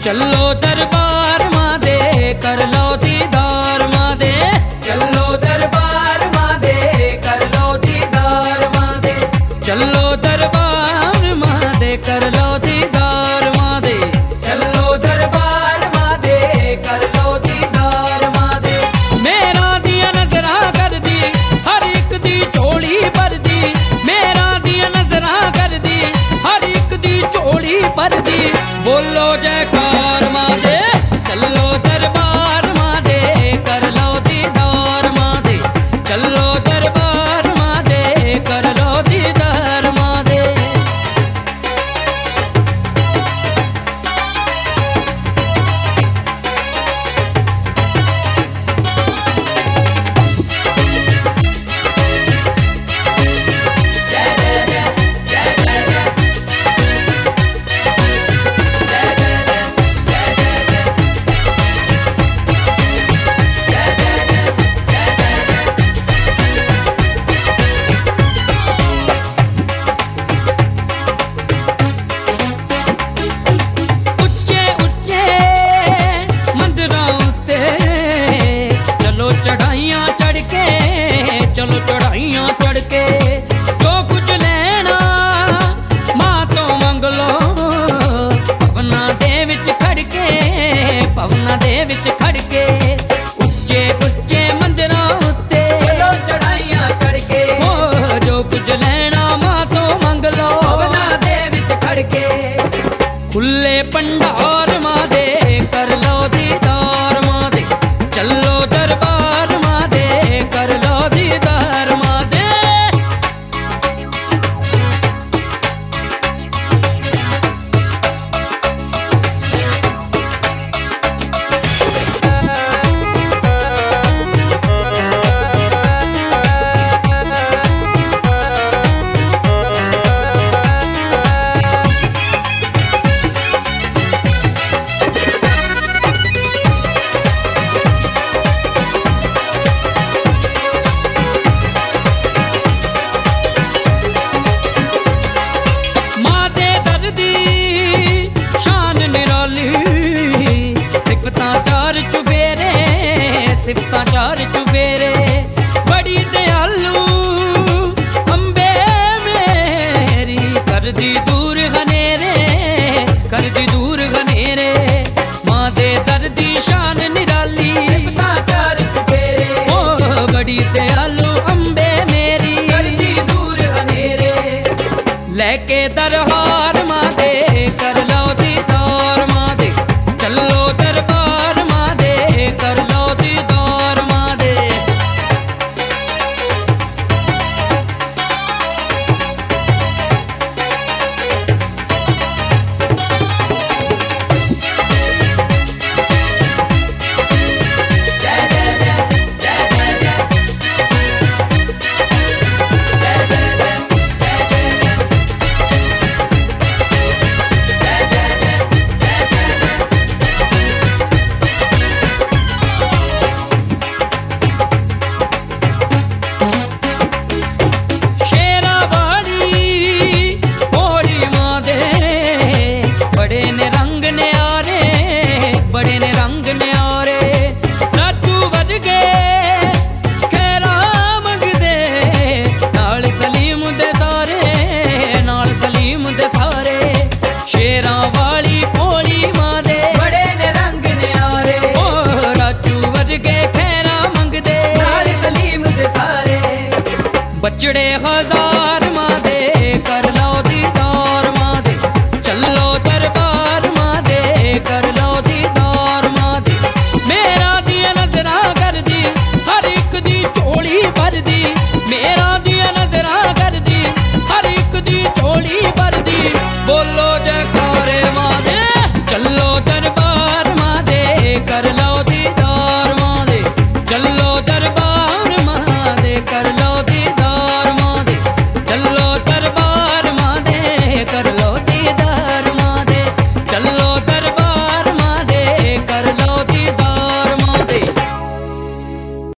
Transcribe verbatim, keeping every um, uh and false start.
चलो दरबार माँ दे कर लो दीदार माँ दे। चलो दरबार माँ दे कर लो दीदार माँ दे। चलो दरबार माँ दे कर लो दीदार माँ दे। चलो दरबार माँ दे कर लो दीदार माँ दे। मेरा दिया नजरा कर दी हर एक दी चोली भर दी। मेरा दिया नजरा कर दी हर एक दी चोली भर दी। बोलो जयकार माँ दे। चलो दरबार माँ दे कर लो दीदार माँ दे। चलो दरबार माँ दे कर लो दीदार माँ दे। चढ़ाइयाँ चढ़ के चलो चढ़ाइयाँ चढ़ के जो कुछ लेना माँ तो मंग लो। पवना दे विच खड़ के पवना दे विच खड़ के उच्चे उच्चे मंदिरां उत्ते चलो चढ़ाइयाँ चढ़ के हो जो कुछ लेना माँ तो मंग लो। पवना दे विच खड़ के खुले पंडार माँ दे कर लो दीदार माँ दे। चलो दरबार माँ दे कर लो दीदार माँ दे। सिफता चार चुफेरे बड़ी दयालु अम्बे मेरी कर दी दूर घनेरे कर दी दूर घनेरे। माँ दे दर्दी शान निराली सिफता चार चुफेरे ओ बड़ी दयालु अम्बे मेरी कर दी दूर घनेरे। लेके दरबार माँ दे कर लो दीदार माँ दे। चलो दरबार माँ दे कर लो दीदार माँ दे। बचड़े हजार माँ